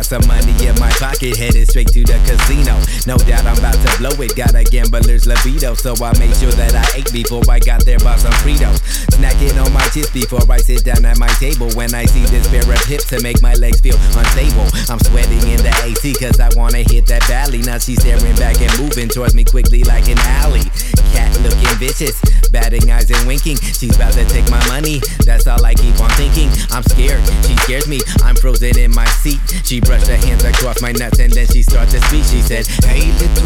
some money in my pocket, headed straight to the casino. No doubt I'm about to blow it, got a gambler's libido. So I made sure that I ate before I got there, bought some Fritos. Snacking on my chips before I sit down at my table. When I see this pair of hips to make my legs feel unstable, I'm sweating in the AC cause I wanna hit that valley. Now she's staring back and moving towards me quickly like an alley. Cat looking vicious, batting eyes and winking. She's about to take my money, that's all I keep on thinking. I'm scared, she scares me, I'm frozen in my seat. She brushed her hands across my nuts and then she started to speak. She said, hey little